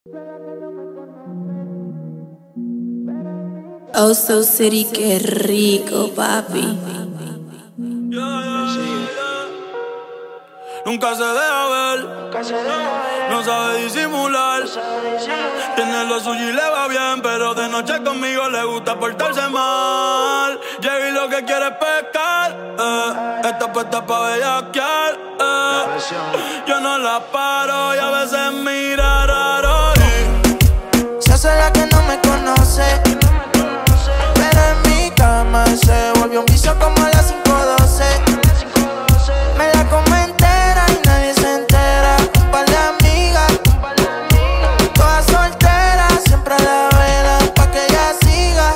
Oh So City, qué rico, papi. Nunca se deja ver, no sabe disimular. Tiene lo suyo y le va bien, pero de noche conmigo le gusta portarse mal. Llega y lo que quiere es pescar, está puesta pa' bellaquear. Yo no la paro y a veces mira raro. Se hace la que no me conoce, pero en mi cama se volvió un vicio como a las 5:12. Me la come entera y nadie se entera. Un par de amigas, todas solteras, siempre a la vela pa' que ella siga.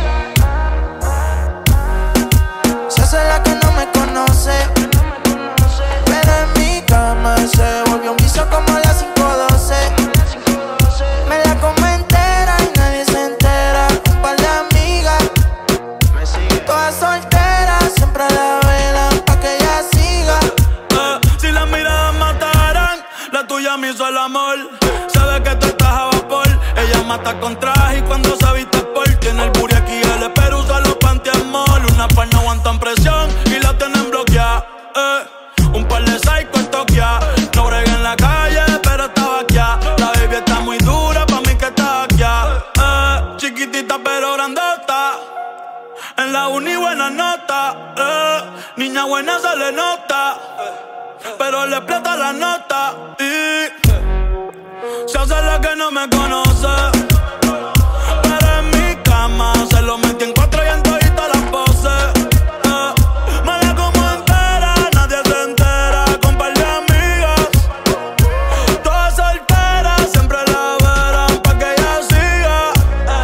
Se hace la que no me conoce, pero en mi cama se volvió un vicio como a las 5:12. Me la come entera y nadie se entera. Un par de amigas, todas solteras, siempre a la vela pa' que ella siga. Si las miradas mataran, la tuya me hizo el amor. Sabe que tú estás a vapor. Ella mata con traje y cuando se viste por. Tiene el booty aquí, el espero usa los pantiamol. Una par no aguantan presión y la tienen bloqueada. Un par de psycho en Tokia. No bregué en la calle, pero estaba aquí. La baby está muy dura, pa' mí que está aquí. Chiquitita pero grandota. En la uni buena nota. Niña buena se le nota, pero le explota la nota. Y se hace la que no me conoce, pero en mi cama se lo metí en 4 y en todita las poses. Me la como entera, nadie se entera. Con par de amigas, todas solteras, siempre la verán pa' que ella siga.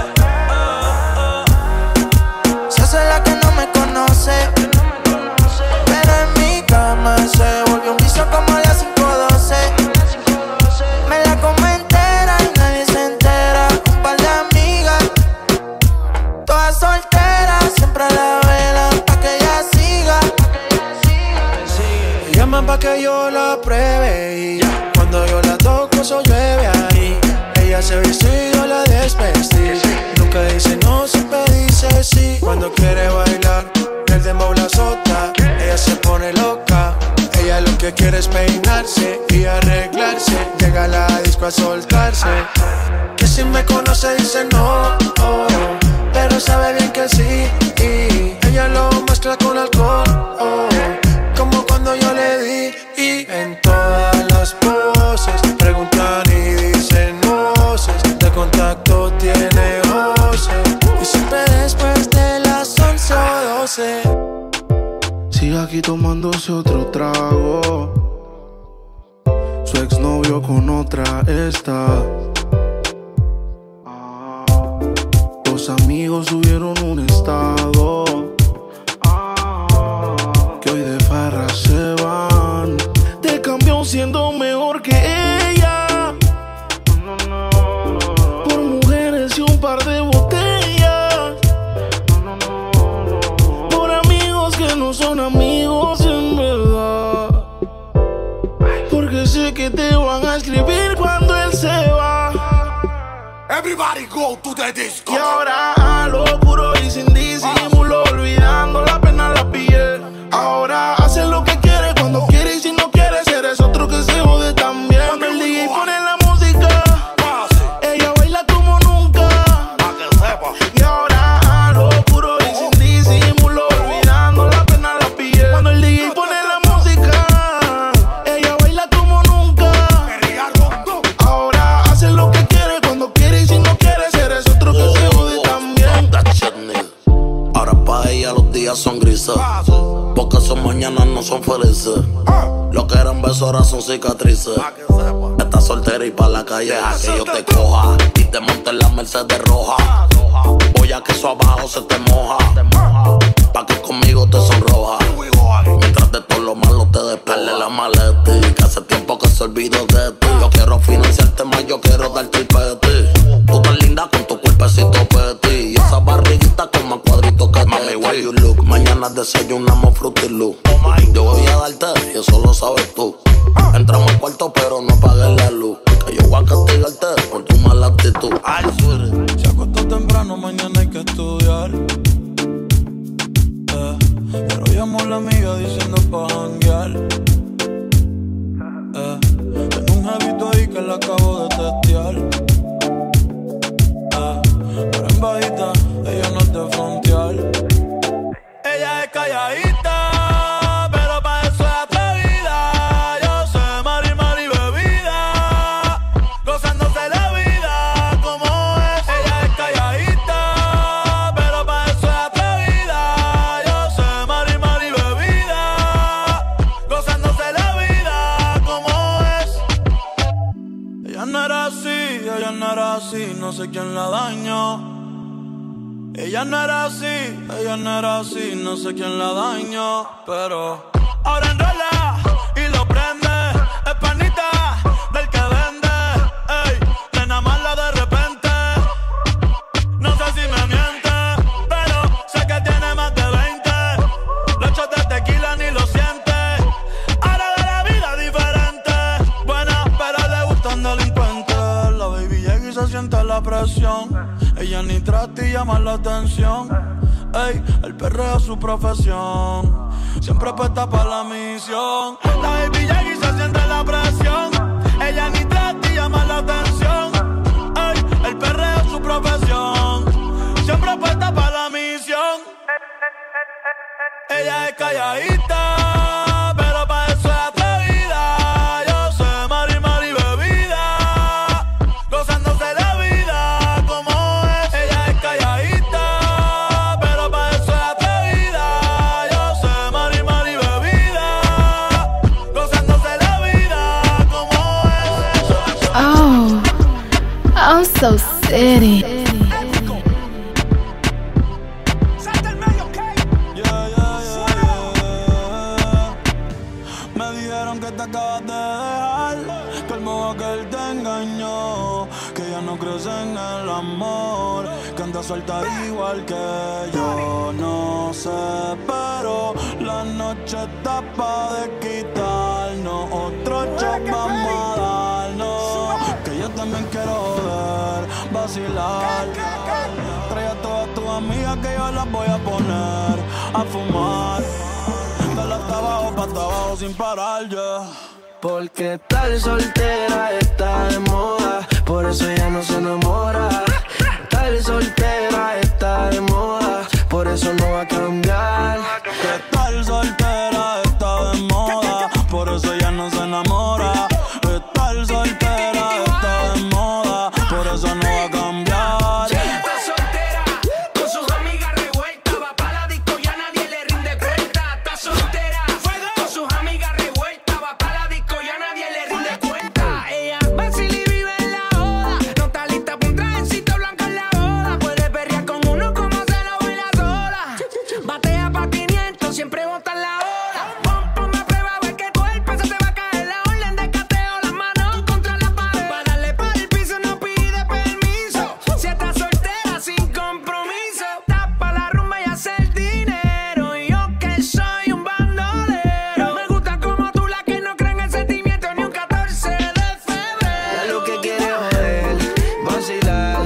Se hace la que no me conoce, pero en mi cama se volvió un vicio como a las 5:12. Me la come entera y nadie se entera. Un par de amigas, todas solteras, siempre a la vela pa' que ella siga. Me llaman pa' que yo la pruebe y cuando yo la toco eso llueve ahí. Ella se viste y yo la desvestí. Nunca dice no, siempre dice sí. Cuando quiere bailar, el dembow la azota. Ella se pone loca. Ella lo que quiere es peinarse y arreglarse. Llega a la disco a soltarse. Que si me conoce dice no, oh, pero sabe bien que sí. Y ella lo mezcla con alcohol, oh, como cuando yo le di. Y en todas las poses preguntan y dicen voces. De contacto tiene voces. Y siempre después de las 11 o 12. Sigue aquí tomándose otro trago. Su exnovio con otra está. Los amigos subieron un estado que hoy de farra se van. Te cambió siendo mejor que ella, por mujeres y un par de botellas, por amigos que no son amigos en verdad, porque sé que te van a escribir cuando él se va. Everybody go to the disco. Y ahora a lo puro y sin disimulo, olvidando la pena la piel. Ahora hace lo que quiere cuando quiere y si no quiere, eres otro que se jode también. Cuando el DJ pone la música, ella baila como nunca. Y ahora a lo puro y sin disimulo, olvidando la pena la piel. Cuando el DJ pone la música, ella baila como nunca. Ahora hace lo que quiere cuando quiere y si no quiere, eres otro que se jode también. Ahora pa' ella los días son grises, porque son mañanas no son felices. Lo que eran besos ahora son cicatrices. Estás soltera y pa' la calle deja que yo te coja y te monte en la Mercedes roja. Voy a que eso abajo se te moja, pa' que conmigo te sonroja. Mientras de todo lo malo te despele la maleta, que hace tiempo que se olvidó de ti. Yo quiero financiarte más, yo quiero darte el peti. Tú tan linda con tu cuerpecito petit y esa barriguita con más cuadritos que mami, where you look. Mañana desayunamos Fruity Loop. Yo voy a darte y eso lo sabes tú. Entramos al cuarto pero no apagues la luz, que yo voy a castigarte por tu tú. Ay, suerte. Se acostó temprano, mañana hay que estudiar. Pero llamó a la amiga diciendo pa' janguear. Tengo un jevito ahí que la acabo de testear. Pero en bajita, ella no es de frontear. Ella es calladita, pero pa' eso es atrevida. Yo sé, mari, bebida, gozándose la vida como es. Ella es calladita, pero pa' eso es atrevida. Yo sé, mari, bebida, gozándose la vida como es. Ella no era así, no sé quién la dañó. Ella no era así, no sé quién la dañó. Pero ahora enrola y lo prende. Es panita del que vende. Ey, nena mala de repente. No sé si me miente, pero sé que tiene más de 20. Los shots de tequila ni lo siente. Ahora de la vida diferente. Buena, pero le gustan delincuentes. La baby llega y se siente la presión. Ella ni trata y llama la atención. Ey, el perreo es su profesión. Siempre puesta para la misión. La baby llega y se siente la presión. Ella ni trata y llama la atención. Ey, el perreo es su profesión. Siempre puesta para la misión. Ella es calladita, pero pa' eso es atrevida. Yo sé, mari, bebida, gozándose la vida como es. Ella es calladita, pero pa' eso es atrevida. Yo sé, mari, bebida, gozándose la vida como es. Oh, I'm so city. Te acabas de dejar, que el modo aquel te engañó, que ya no crees en el amor, que andas suelta igual que yo. No sé, pero la noche está pa' de quitarnos. Otro shot vamos a darnos, que yo también quiero joder, vacilar. Trae a todas tus amigas que yo las voy a poner a fumar. Dale hasta abajo, pa' hasta abajo sin parar, yeah. Porque estar soltera está de moda, por eso ella no se enamora. Estar soltera está de moda, por eso no va a cambiar. Que estar soltera está de moda, por eso ella no se enamora. Estar soltera está de moda, por eso no va a cambiar. Está soltera, con sus amigas revueltas, va pa' la disco y a nadie le rinde cuenta. Está soltera, con sus amigas revueltas, va pa' la disco y a nadie le rinde cuenta. Ella vacila y vive en la joda, no está lista pa' un trajecito blanco en la boda. Puede perrear con uno como se lo baila sola. Batea pa' 500, siempre bota en la hora. Ponme a prueba a ver que tu el peso te va a caer. La orden de cateo, las manos contra la pared. Pa' darle pa' el piso no pide permiso. Si está soltera sin compromiso, tapa la rumba y hace el dinero. Y yo que soy un bandolero, me gusta como tú, la que no cree en el sentimiento ni un 14 de febrero. Ella lo que quiere joder, vacilar.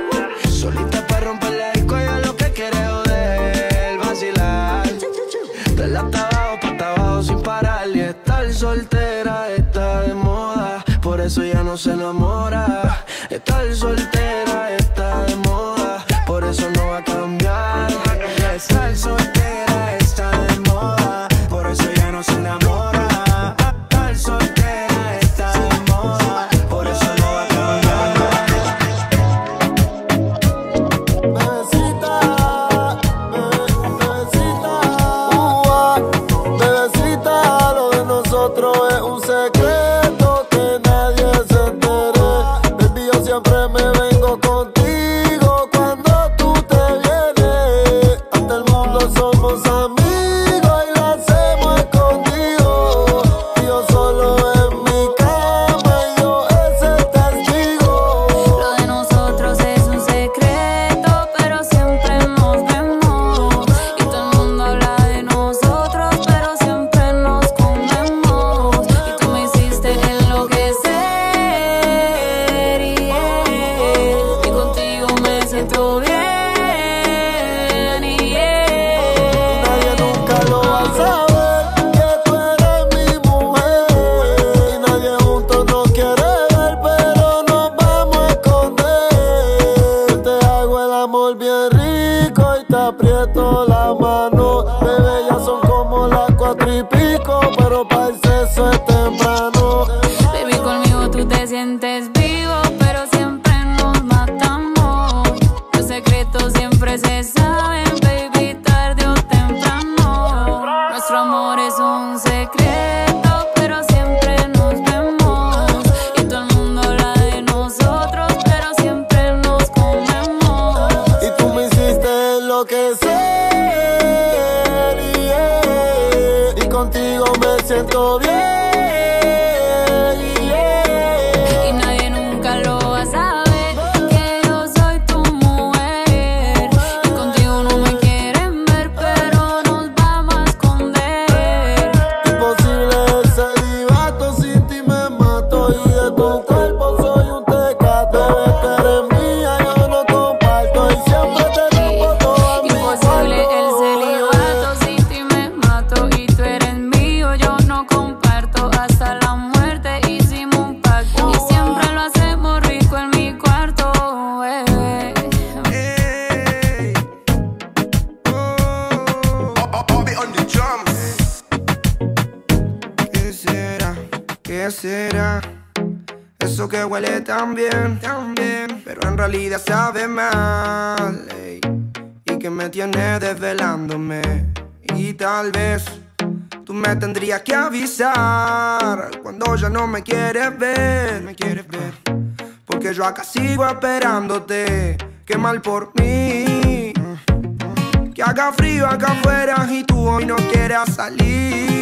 Solita pa' romper la disco, ella lo que quiere joder, vacilar. Dale hasta abajo, pa' hasta abajo sin parar. Y estar soltera está de moda, por eso ella no se enamora. Estar soltera está de moda, por eso no va a cambiar. Estar soltera está de moda, por eso ella no se enamora. Estar soltera está de moda, por eso no va a cambiar. Bebecita, bebecita, lo de nosotros es un secreto que nadie se entere. Baby, yo siempre me vengo contigo cuando tú te vienes. Ante el mundo somos amigos y lo hacemos escondido. Y yo solo en mi cama y yo ese testigo. Lo de nosotros es un secreto, pero siempre nos vemos. Y todo el mundo habla de nosotros, pero siempre nos comemos. Y tú me hiciste enloquecer, aprieto la mano. Bebé, ya son como las 4:00, pero para el sexo es temprano. Baby, conmigo tú te sientes vivo, pero siempre nos matamos. Los secretos siempre se saben, baby, tarde o temprano. Nuestro amor es un secreto, pero siempre nos vemos. Y todo el mundo habla de nosotros, pero siempre nos comemos. Y tú me hiciste enloquecer, yeah. Y contigo me siento bien. ¿Qué será? Eso que huele tan bien, pero en realidad sabe mal, ey. Y que me tiene desvelándome. Y tal vez tú me tendrías que avisar cuando ya no me quieres ver, porque yo acá sigo esperándote. Qué mal por mí, que haga frío acá afuera y tú hoy no quieras salir.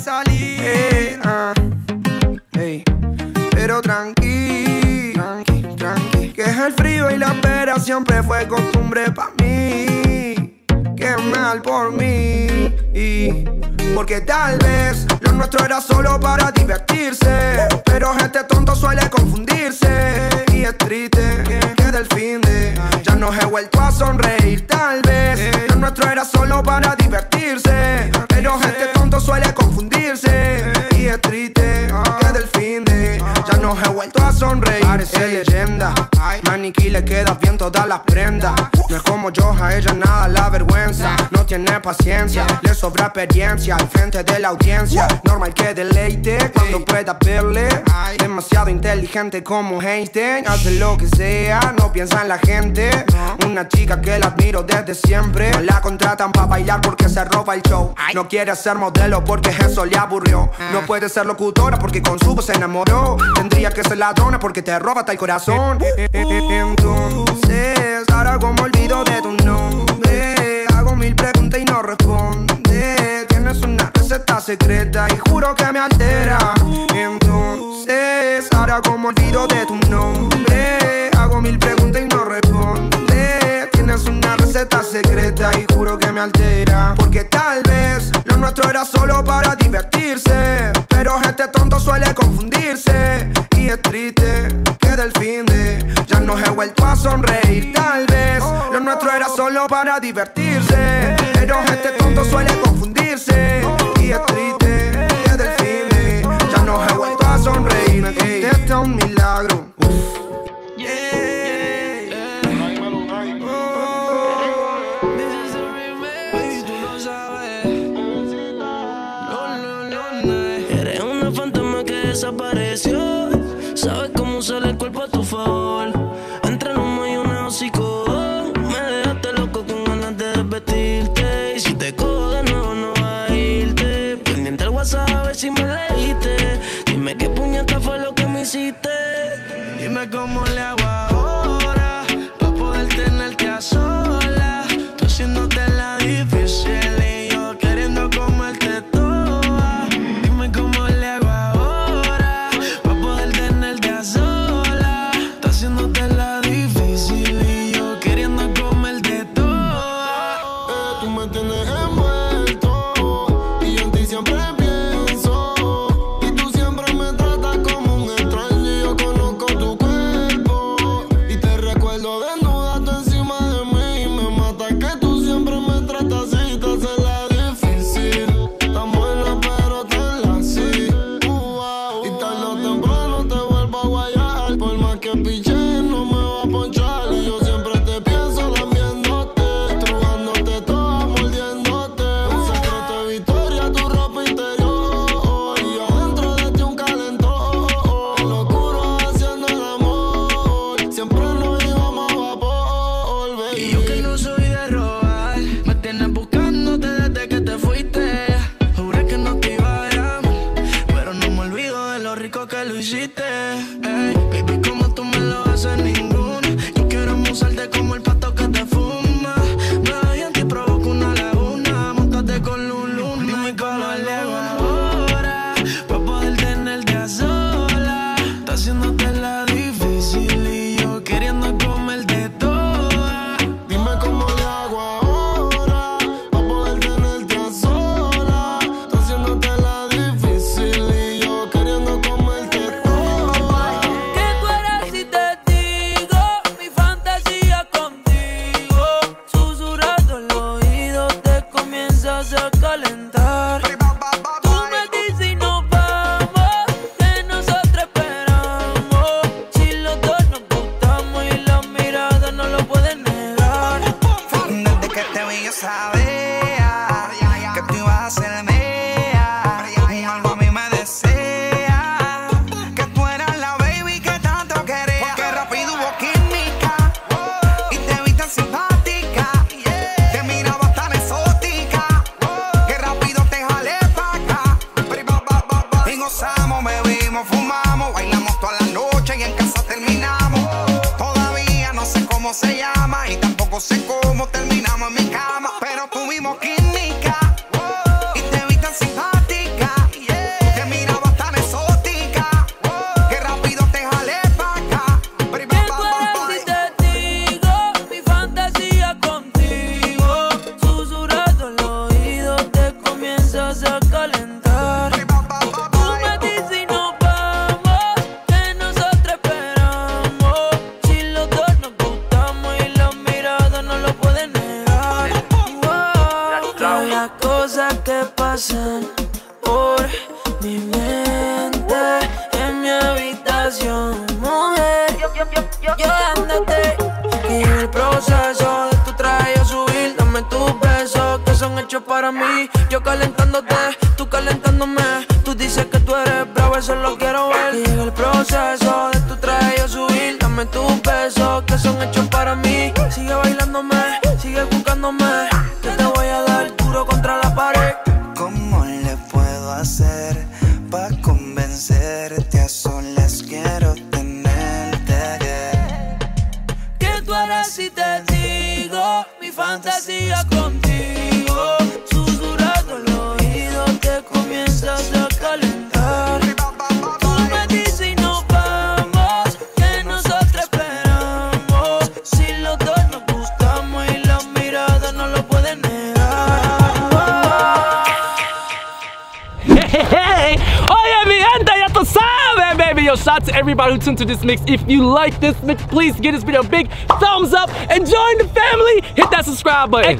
Hey, pero tranqui, que es el frío y la espera siempre fue costumbre pa' mí. Qué mal por mí, porque tal vez lo nuestro era solo para divertirse, pero este tonto suele confundirse. Y es triste que del fin de ya no he vuelto a sonreír. Tal vez lo nuestro era solo para divertirse, pero este tonto suele confundirse. Y es triste que del fin de ya no he vuelto a sonreír. Parece leyenda, maniquí le queda bien todas las prendas. No es como yo, a ella nada la vergüenza. No tiene paciencia, le sobra experiencia al frente de la audiencia. Normal que deleite cuando pueda verle. Demasiado inteligente como Einstein. Hace lo que sea, no piensa en la gente. Una chica que la admiro desde siempre. No la contratan para bailar porque se roba el show. No quiere ser modelo porque eso le aburrió. No puede ser locutora porque con su voz se enamoró. Tendría que ser ladrona porque te roba hasta el corazón. Entonces, ahora como olvido de tu nombre, hago 1000 preguntas y no responde. Tienes una receta secreta y juro que me altera. Entonces, ahora como olvido de tu nombre, hago 1000 preguntas y no responde. Tienes una receta secreta y juro que me altera. Porque tal vez lo nuestro era solo para divertirse, pero este tonto suele confundirse. Y es triste que del fin de ya no he vuelto a sonreír. Tal vez lo nuestro era solo para divertirse, pero este tonto suele confundirse. Y es triste que del fin de ya no he vuelto a sonreír. Me contesta un milagro. Desapareció, sabes cómo usar el cuerpo a tu favor. Entre el humo y un hocicón, me dejaste loco con ganas de desvestirte. Y si te cojo de nuevo no vas a irte. Pendiente al WhatsApp a ver si me leíste. Dime qué puñeta fue lo que me hiciste. Dime cómo le hago ahora pa' poder tenerte a solas. Tú haciéndote la difícil y yo queriendo comerte toda. Dime cómo le hago ahora pa' poder tenerte a solas. Tú haciéndote la difícil y yo queriendo comerte toda. Tú me tienes envuelto y yo en ti siempre pienso. Y tú siempre me tratas como un extraño y yo conozco tu cuerpo. Y te recuerdo desnuda tú encima de mí y me mata que tú siempre me tratas así. Te haces la difícil, tan buena pero tan así. Y tarde o temprano te vuelvo a guayar. Por más que piche no me va a ponchar. Y yo siempre te pienso lamiéndote, estrujándote cómo se llama y tampoco sé cómo terminamos en mi cama, pero tuvimos química y te vi tan simpática, te mirabas tan exótica, que rápido te jalé pa' acá. ¿Qué fuera si te digo mi fantasía contigo? Susurrando al oído te comienzas a calentar. Tú me dices y nos vamos, que nosotros esperamos. Si los dos nos gustamos y la mirada no lo pueden negar. Wow, las cosas que pasan por mi mente en mi habitación, mujer. Yo dándote que el proceso de tu traje a subir, dame tus besos que son hechos para mí. Yo calentándote, tú calentándome. Tú dices que tú eres bravo, eso lo quiero ver. Que el proceso de tu traje a subir, dame tus besos que son hechos para mí. Sigue bailándome, sigue buscándome, que te voy a dar duro contra la pared. ¿Cómo le puedo hacer pa' convencerte? A solas quiero tenerte. ¿Qué tú harás si te digo mi fantasía contigo? Susurrando al oído te comienzas a calentar. Tú me dices y nos vamos, que nosotros esperamos. Si los dos nos gustamos y la mirada no lo pueden negar. Hey, oye mi gente, ya tú sabes, baby. Yo, shout out to everybody who tuned to this mix. If you like this mix, please give this video a big thumbs up and join the family. Hit that subscribe button.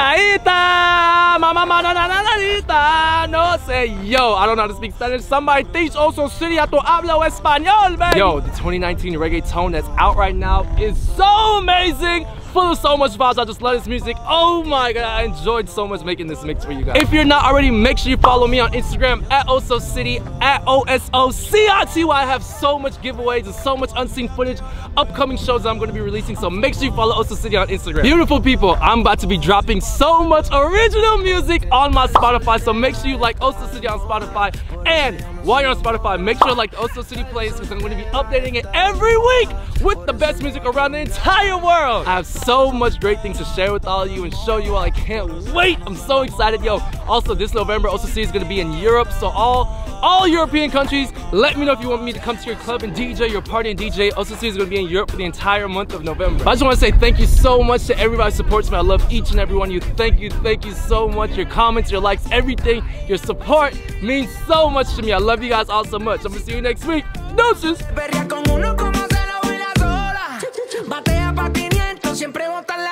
No say yo. I don't know how to speak Spanish. Somebody thinks also City I hablo español, baby. Yo, the 2019 reggaeton that's out right now is so amazing. Full of so much vibes. I just love this music. Oh my god, I enjoyed so much making this mix for you guys. If you're not already, make sure you follow me on Instagram at OsoCity, at OSOCITY. I have so much giveaways and so much unseen footage, upcoming shows that I'm going to be releasing, so make sure you follow OsoCity on Instagram. Beautiful people, I'm about to be dropping so much original music on my Spotify, so make sure you like OsoCity on Spotify. And while you're on Spotify, make sure you like the OsoCity playlist, because I'm going to be updating it every week with the best music around the entire world. I have so much great things to share with all of you and show you all. I can't wait. I'm so excited. Yo, also this November, OsoCity is going to be in Europe, so all European countries, let me know if you want me to come to your club and DJ, your party and DJ. OsoCity is going to be in Europe for the entire month of November. But I just want to say thank you so much to everybody who supports me. I love each and every one of you. Thank you so much. Your comments, your likes, everything, your support means so much to me. I love you guys all so much. I'm going to see you next week. Deuces. Siempre botan